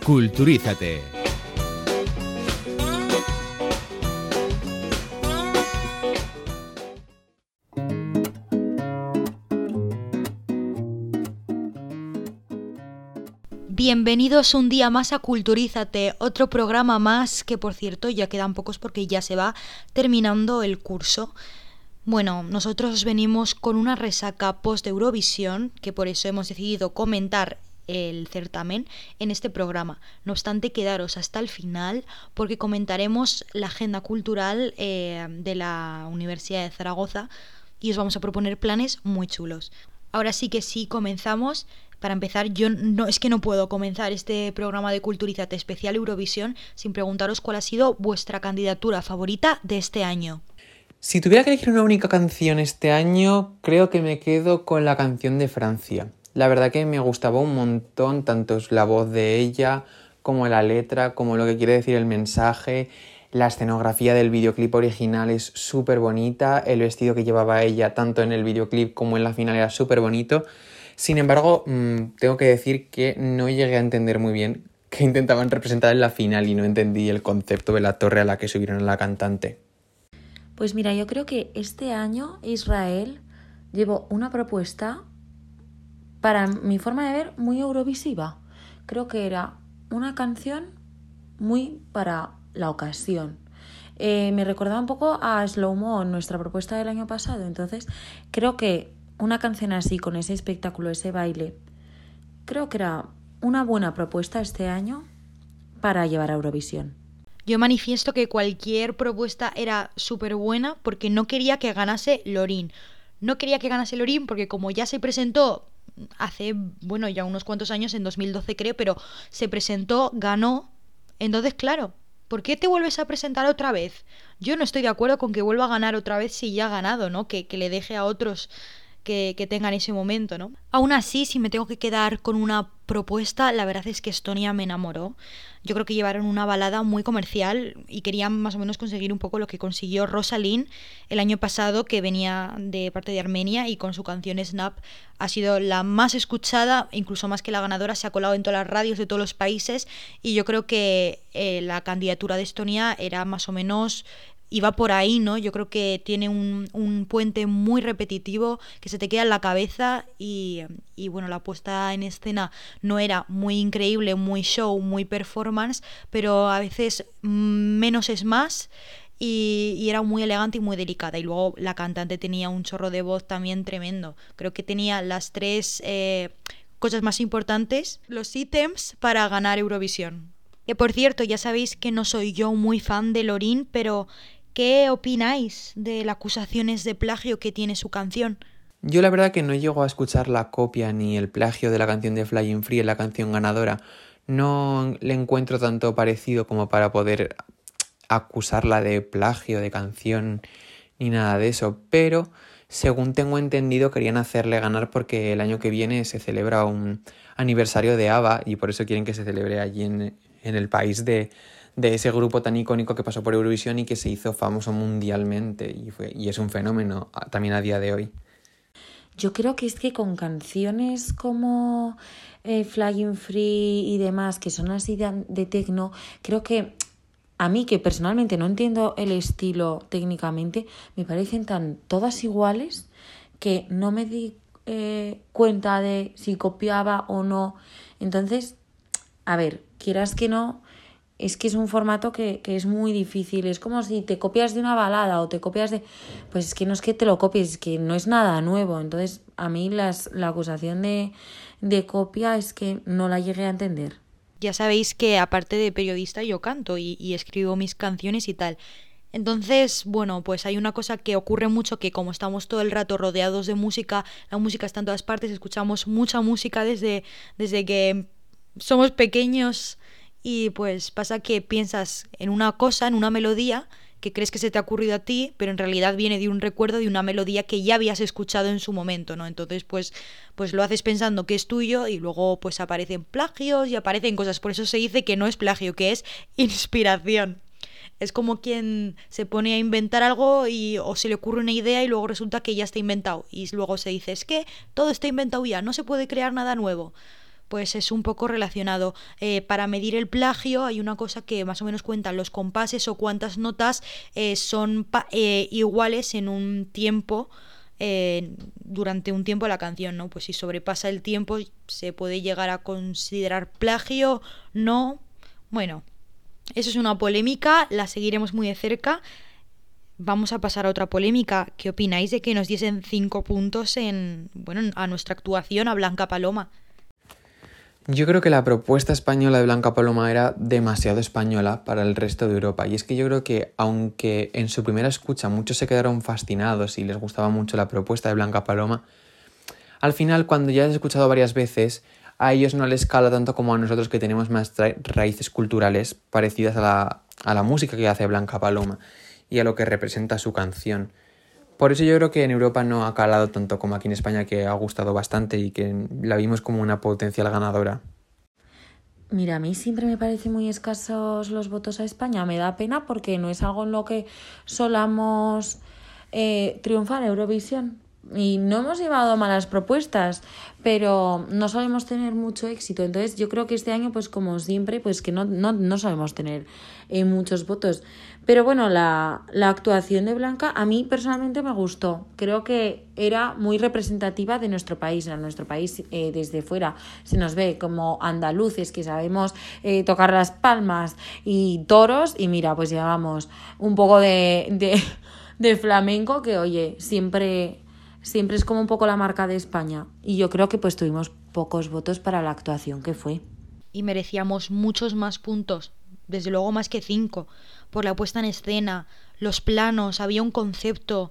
Culturízate. Bienvenidos un día más a Culturízate, otro programa más que, por cierto, ya quedan pocos porque ya se va terminando el curso. Bueno, nosotros venimos con una resaca post-Eurovisión, que por eso hemos decidido comentar el certamen en este programa. No obstante, quedaros hasta el final porque comentaremos la agenda cultural de la Universidad de Zaragoza y os vamos a proponer planes muy chulos. Ahora sí que sí, comenzamos. Para empezar, es que no puedo comenzar este programa de Culturízate especial Eurovisión sin preguntaros cuál ha sido vuestra candidatura favorita de este año. Si tuviera que elegir una única canción este año, creo que me quedo con la canción de Francia. La verdad que me gustaba un montón, tanto la voz de ella, como la letra, como lo que quiere decir el mensaje. La escenografía del videoclip original es súper bonita, el vestido que llevaba ella, tanto en el videoclip como en la final, era súper bonito. Sin embargo, tengo que decir que no llegué a entender muy bien qué intentaban representar en la final y no entendí el concepto de la torre a la que subieron a la cantante. Pues mira, yo creo que este año Israel llevó una propuesta, para mi forma de ver, muy eurovisiva. Creo que era una canción muy para la ocasión. Me recordaba un poco a Slow Mo, nuestra propuesta del año pasado. Entonces, creo que una canción así, con ese espectáculo, ese baile, creo que era una buena propuesta este año para llevar a Eurovisión. Yo manifiesto que cualquier propuesta era súper buena porque no quería que ganase Loreen. No quería que ganase Loreen porque como ya se presentó hace, ya unos cuantos años, en 2012 creo, pero se presentó, ganó. Entonces, claro, ¿por qué te vuelves a presentar otra vez? Yo no estoy de acuerdo con que vuelva a ganar otra vez si ya ha ganado, ¿no? Que le deje a otros que tengan ese momento, ¿no? Aún así, si me tengo que quedar con una propuesta, la verdad es que Estonia me enamoró. Yo creo que llevaron una balada muy comercial y querían más o menos conseguir un poco lo que consiguió Rosalind el año pasado, que venía de parte de Armenia y con su canción Snap ha sido la más escuchada, incluso más que la ganadora, se ha colado en todas las radios de todos los países y yo creo que la candidatura de Estonia era más o menos... iba por ahí, ¿no? Yo creo que tiene un puente muy repetitivo que se te queda en la cabeza y bueno, la puesta en escena no era muy increíble, muy show, muy performance, pero a veces menos es más y era muy elegante y muy delicada. Y luego la cantante tenía un chorro de voz también tremendo. Creo que tenía las tres cosas más importantes, los ítems para ganar Eurovisión. Que por cierto, ya sabéis que no soy yo muy fan de Loreen, pero ¿qué opináis de las acusaciones de plagio que tiene su canción? Yo la verdad que no llego a escuchar la copia ni el plagio de la canción de Flying Free en la canción ganadora. No le encuentro tanto parecido como para poder acusarla de plagio de canción ni nada de eso. Pero, según tengo entendido, querían hacerle ganar porque el año que viene se celebra un aniversario de ABBA y por eso quieren que se celebre allí en el país de ese grupo tan icónico que pasó por Eurovisión y que se hizo famoso mundialmente y es un fenómeno también a día de hoy. Yo creo que es que con canciones como Flying Free y demás, que son así de techno, creo que a mí, que personalmente no entiendo el estilo técnicamente, me parecen tan todas iguales que no me di cuenta de si copiaba o no. Entonces, a ver, quieras que no, es que es un formato que es muy difícil. Es como si te copias de una balada o te copias de... Pues es que no es que te lo copies, es que no es nada nuevo. Entonces, a mí la acusación de copia es que no la llegué a entender. Ya sabéis que aparte de periodista yo canto y escribo mis canciones y tal. Entonces, bueno, pues hay una cosa que ocurre mucho, que como estamos todo el rato rodeados de música, la música está en todas partes, escuchamos mucha música desde que somos pequeños y pues pasa que piensas en una cosa, en una melodía que crees que se te ha ocurrido a ti, pero en realidad viene de un recuerdo de una melodía que ya habías escuchado en su momento, ¿no? Entonces, pues lo haces pensando que es tuyo y luego pues aparecen plagios y aparecen cosas. Por eso se dice que no es plagio, que es inspiración. Es como quien se pone a inventar algo o se le ocurre una idea y luego resulta que ya está inventado. Y luego se dice, es que todo está inventado ya, no se puede crear nada nuevo. pues es un poco relacionado. Para medir el plagio hay una cosa que más o menos cuentan los compases o cuántas notas son iguales en un tiempo, durante un tiempo la canción, ¿no? Pues si sobrepasa el tiempo se puede llegar a considerar plagio, no. Bueno, eso es una polémica, la seguiremos muy de cerca. Vamos a pasar a otra polémica. ¿Qué opináis de que nos diesen 5 puntos a nuestra actuación, a Blanca Paloma? Yo creo que la propuesta española de Blanca Paloma era demasiado española para el resto de Europa. Y es que yo creo que, aunque en su primera escucha muchos se quedaron fascinados y les gustaba mucho la propuesta de Blanca Paloma, al final, cuando ya has escuchado varias veces, a ellos no les cala tanto como a nosotros, que tenemos más raíces culturales parecidas a la música que hace Blanca Paloma y a lo que representa su canción. Por eso yo creo que en Europa no ha calado tanto como aquí en España, que ha gustado bastante y que la vimos como una potencial ganadora. Mira, a mí siempre me parecen muy escasos los votos a España. Me da pena porque no es algo en lo que solamos triunfar en Eurovisión. Y no hemos llevado malas propuestas, pero no solemos tener mucho éxito. Entonces yo creo que este año, pues como siempre, pues que no solemos tener muchos votos. Pero bueno, la actuación de Blanca a mí personalmente me gustó. Creo que era muy representativa de nuestro país. En nuestro país, desde fuera se nos ve como andaluces que sabemos tocar las palmas y toros. Y mira, pues llevamos un poco de flamenco que, oye, siempre es como un poco la marca de España. Y yo creo que pues tuvimos pocos votos para la actuación que fue. Y merecíamos muchos más puntos, desde luego más que 5, por la puesta en escena, los planos, había un concepto.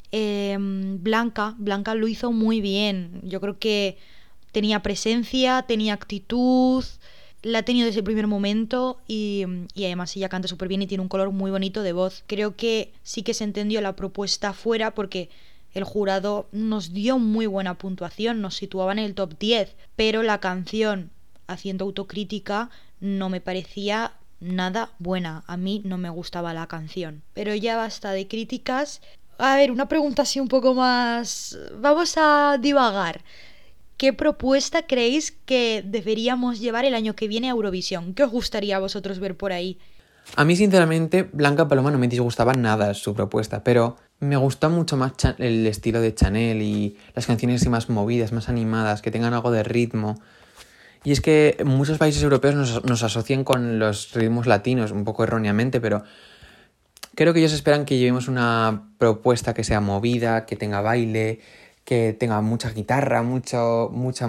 Blanca lo hizo muy bien. Yo creo que tenía presencia, tenía actitud, la ha tenido desde el primer momento y además ella canta súper bien y tiene un color muy bonito de voz. Creo que sí que se entendió la propuesta fuera, porque el jurado nos dio muy buena puntuación, nos situaba en el top 10, pero la canción, haciendo autocrítica, no me parecía nada buena. A mí no me gustaba la canción. Pero ya basta de críticas. A ver, una pregunta así un poco más... Vamos a divagar. ¿Qué propuesta creéis que deberíamos llevar el año que viene a Eurovisión? ¿Qué os gustaría a vosotros ver por ahí? A mí, sinceramente, Blanca Paloma no me disgustaba nada su propuesta, pero me gusta mucho más el estilo de Chanel y las canciones así más movidas, más animadas, que tengan algo de ritmo. Y es que muchos países europeos nos asocian con los ritmos latinos, un poco erróneamente, pero creo que ellos esperan que llevemos una propuesta que sea movida, que tenga baile, que tenga mucha guitarra, mucha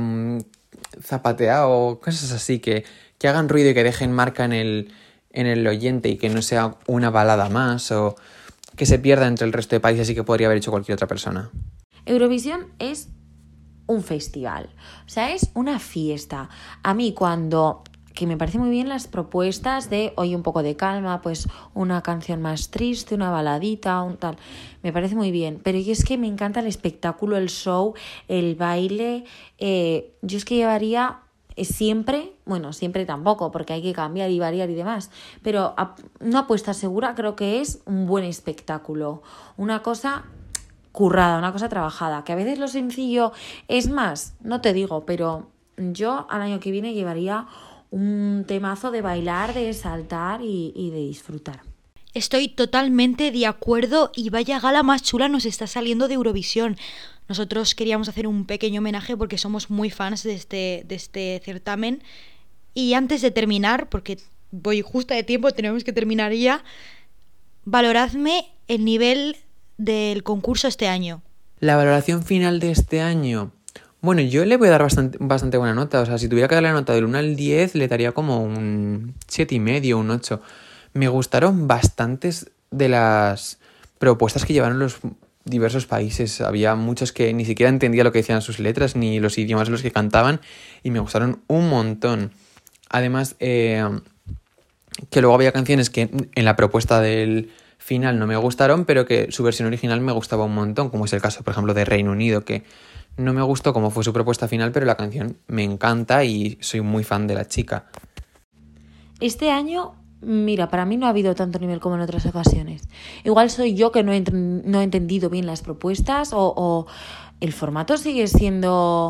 zapateado, cosas así, que hagan ruido y que dejen marca en el oyente y que no sea una balada más o que se pierda entre el resto de países y que podría haber hecho cualquier otra persona. Eurovisión es un festival, o sea, es una fiesta. A mí que me parece muy bien las propuestas de hoy un poco de calma, pues una canción más triste, una baladita, un tal, me parece muy bien, pero yo es que me encanta el espectáculo, el show, el baile. Yo es que llevaría siempre tampoco, porque hay que cambiar y variar y demás, pero una apuesta segura creo que es un buen espectáculo, una cosa currada, una cosa trabajada, que a veces lo sencillo es más, no te digo, pero yo al año que viene llevaría un temazo de bailar, de saltar y de disfrutar. Estoy totalmente de acuerdo y vaya gala más chula nos está saliendo de Eurovisión. Nosotros queríamos hacer un pequeño homenaje porque somos muy fans de este certamen. Y antes de terminar, porque voy justa de tiempo, tenemos que terminar ya, valoradme el nivel del concurso este año. La valoración final de este año... Bueno, yo le voy a dar bastante buena nota. O sea, si tuviera que darle la nota del 1 al 10, le daría como un 7,5, un 8. Me gustaron bastantes de las propuestas que llevaron los diversos países. Había muchos que ni siquiera entendía lo que decían sus letras ni los idiomas en los que cantaban y me gustaron un montón. Además, que luego había canciones que en la propuesta del final no me gustaron, pero que su versión original me gustaba un montón, como es el caso, por ejemplo, de Reino Unido, que no me gustó cómo fue su propuesta final, pero la canción me encanta y soy muy fan de la chica. Este año, mira, para mí no ha habido tanto nivel como en otras ocasiones. Igual soy yo que no he entendido bien las propuestas o el formato sigue siendo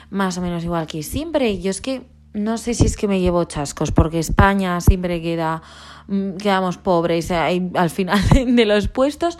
más o menos igual que siempre. Yo es que no sé si es que me llevo chascos, porque España siempre quedamos pobres al final de los puestos,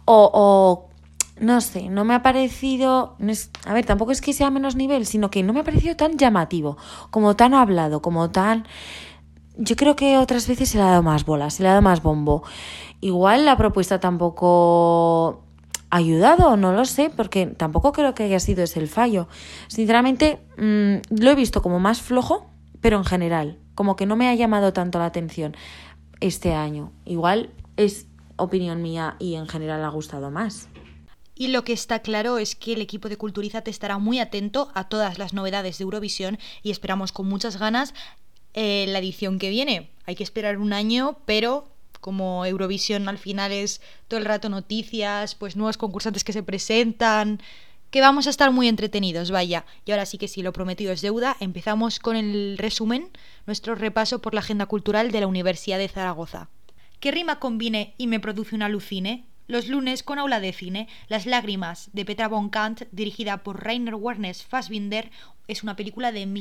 o no sé, no me ha parecido, a ver, tampoco es que sea menos nivel, sino que no me ha parecido tan llamativo, como tan hablado, como tan... Yo creo que otras veces se le ha dado más bola, se le ha dado más bombo. Igual la propuesta tampoco ha ayudado, no lo sé, porque tampoco creo que haya sido ese el fallo. Sinceramente, lo he visto como más flojo, pero en general, como que no me ha llamado tanto la atención este año. Igual es opinión mía y en general ha gustado más. Y lo que está claro es que el equipo de Culturízate estará muy atento a todas las novedades de Eurovisión y esperamos con muchas ganas la edición que viene. Hay que esperar un año, pero como Eurovisión al final es todo el rato noticias, pues nuevos concursantes que se presentan, que vamos a estar muy entretenidos, vaya. Y ahora sí que sí, lo prometido es deuda. Empezamos con el resumen, nuestro repaso por la agenda cultural de la Universidad de Zaragoza. ¿Qué rima combine y me produce un alucine? Los lunes con aula de cine. Las lágrimas de Petra von Kant, dirigida por Rainer Werner Fassbinder, es una película de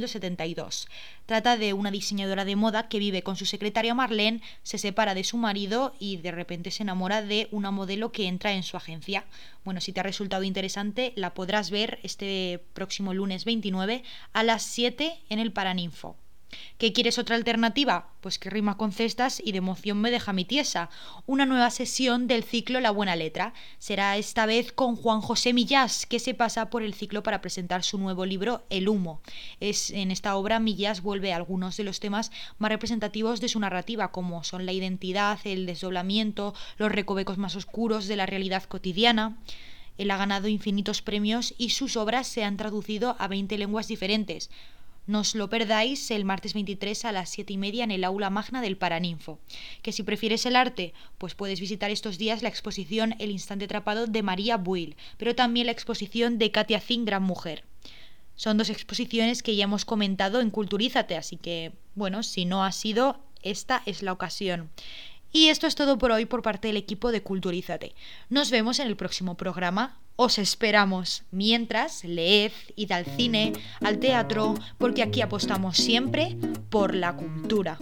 1972. Trata de una diseñadora de moda que vive con su secretaria Marlene, se separa de su marido y de repente se enamora de una modelo que entra en su agencia. Bueno, si te ha resultado interesante, la podrás ver este próximo lunes 29 a las 7 en el Paraninfo. ¿Qué quieres otra alternativa? Pues que rima con cestas y de emoción me deja mi tiesa. Una nueva sesión del ciclo La Buena Letra. Será esta vez con Juan José Millás, que se pasa por el ciclo para presentar su nuevo libro El Humo. En esta obra Millás vuelve a algunos de los temas más representativos de su narrativa, como son la identidad, el desdoblamiento, los recovecos más oscuros de la realidad cotidiana. Él ha ganado infinitos premios y sus obras se han traducido a 20 lenguas diferentes. No os lo perdáis el martes 23 a las 7:30 en el aula magna del Paraninfo. Que si prefieres el arte, pues puedes visitar estos días la exposición El instante atrapado de María Buil, pero también la exposición de Katia Zinn, Gran Mujer. Son dos exposiciones que ya hemos comentado en Culturízate, así que, bueno, si no ha sido, esta es la ocasión. Y esto es todo por hoy por parte del equipo de Culturízate. Nos vemos en el próximo programa. Os esperamos. Mientras, leed, id al cine, al teatro, porque aquí apostamos siempre por la cultura.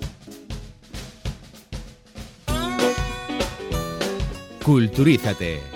Culturízate.